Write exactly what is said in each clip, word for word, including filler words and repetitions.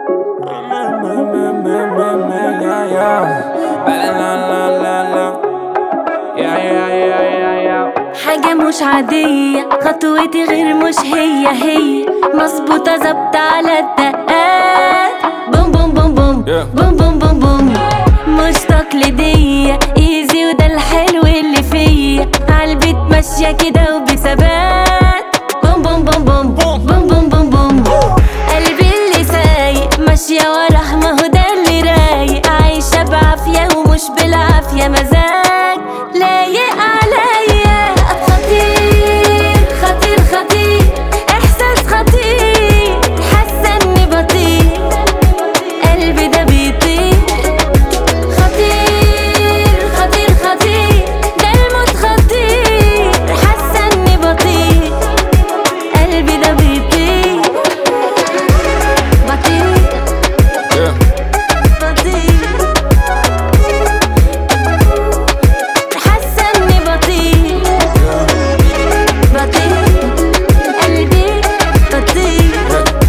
حاجة مش عادية، خطوتي غير مش هي هي، مظبوطة ظابطة على الدقات. بوم بوم بوم بوم بوم بوم بوم بوم، مش تقليدية، ايزي وده الحلو اللي فيا، عالبيت ماشية كده وبثبات. بوم بوم بوم بوم بوم بوم بوم بوم، قلبي اللي سايق ماشية وراه، ما هو ده اللي رايق، عايشة بعافية ومش بالعافية، مزاج لايق عليا. خطير خطير خطير، احساس خطير، حاسة اني بطير، قلبي ده بيطير. خطير خطير خطير، ده الموت خطير، حاسة اني بطير، قلبي ده بيطير. بطير بطير، حاسة اني بطير بطير، قلبي بطير،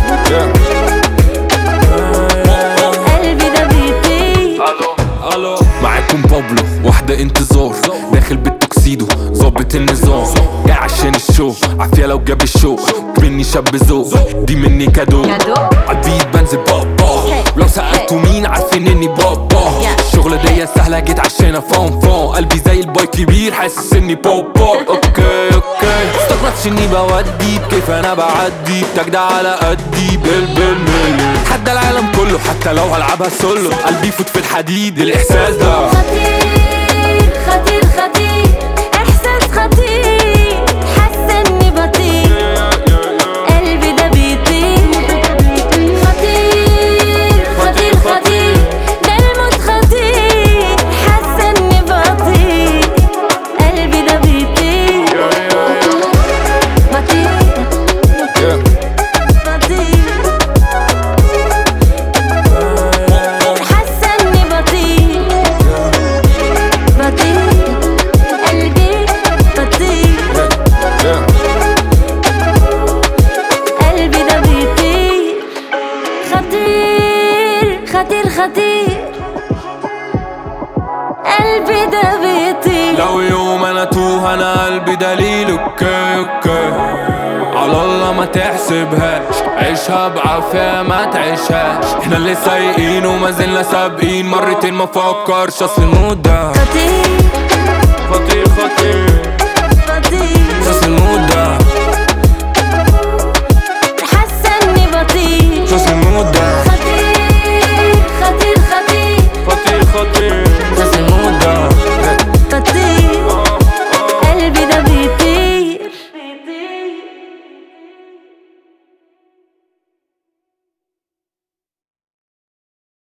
قلبي ده بيطير. الو معاكم بابلو، واحدة انتظار، داخل بالتوكسيدو ظابط النظام، جاي عشان الشو، عافية لو جاب الشو، مني شاب ذوق، دي مني كادو، عالبيت بنزل بابا، ولو سألتوا مين عارفين اني بابا. الشغلة دي سهلة جيت عشان افون فون، قلبي زي الباي كبير حاسس اني بابا. اوكي اوكي مستغربش اني بودي، بكيف انا بعدي، بتجدع على قدي بالمليون، حتى العالم كله، حتى لو هلعبها سولو، قلبي يفوت في الحديد الاحساس ده. خطير خطير خطير، احساس خطير، حاسة اني بطير، قلبي ده بيطير. خطير خطير خطير، ده الموت خطير، حاسة اني بطير، قلبي ده بيطير. بطير بطير، حاسة اني بطير بطير، قلبي بطير، قلبي ده بيطير. خطير خطير خطير، قلبي ده بيطير. لو يوم انا توه انا قلبي دليل. اوكي اوكي على الله ما تحسبهاش، عيشها بعافية ما تعيشهاش، احنا اللي سايقين وما زلنا سابقين، مرتين ما فكرش اصل المود ده. خطير خطير خطير